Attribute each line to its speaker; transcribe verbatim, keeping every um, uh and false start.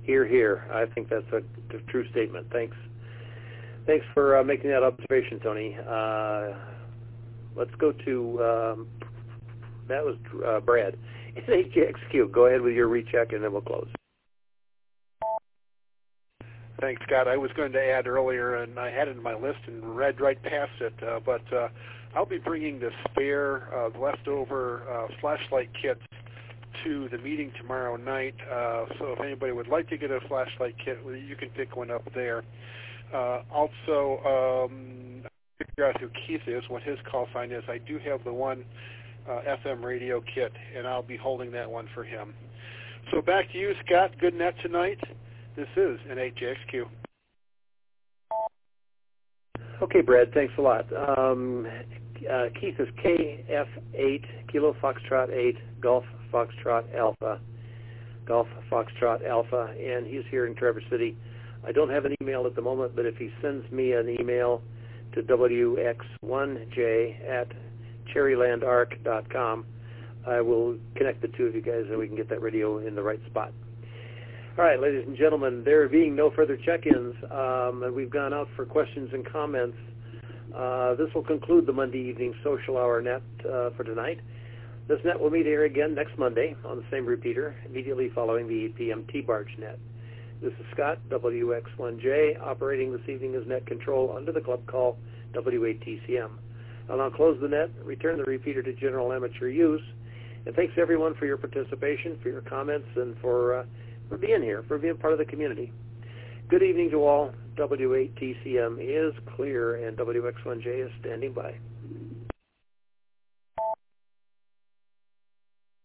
Speaker 1: Hear, hear. I think that's a, a true statement. Thanks. Thanks for uh, making that observation, Tony. Uh, let's go to, um, that was uh, Brad. N H X Q, go ahead with your recheck and then we'll close.
Speaker 2: Thanks, Scott. I was going to add earlier, and I had it in my list and read right past it, uh, but uh, I'll be bringing the spare, uh, leftover uh, flashlight kits to the meeting tomorrow night. Uh, so if anybody would like to get a flashlight kit, you can pick one up there. Uh, also, um, figure out who Keith is, what his call sign is. I do have the one uh, F M radio kit, and I'll be holding that one for him. So back to you, Scott. Good net tonight. This is N H X Q.
Speaker 1: Okay, Brad, thanks a lot. Um, uh, Keith is K F eight, Kilo Foxtrot eight, Golf Foxtrot Alpha, Golf Foxtrot Alpha, and he's here in Traverse City. I don't have an email at the moment, but if he sends me an email to W X one J at cherryland arc dot com, I will connect the two of you guys and we can get that radio in the right spot. All right, ladies and gentlemen, there being no further check-ins, um, and we've gone out for questions and comments, uh, this will conclude the Monday evening social hour net uh, for tonight. This net will meet here again next Monday on the same repeater, immediately following the eight p m T-Barge net. This is Scott, W X one J, operating this evening as net control under the club call W eight T C M. I'll now close the net, return the repeater to general amateur use, and thanks everyone for your participation, for your comments, and for... Uh, for being here, for being part of the community. Good evening to all. W eight T C M is clear, and W X one J is standing by.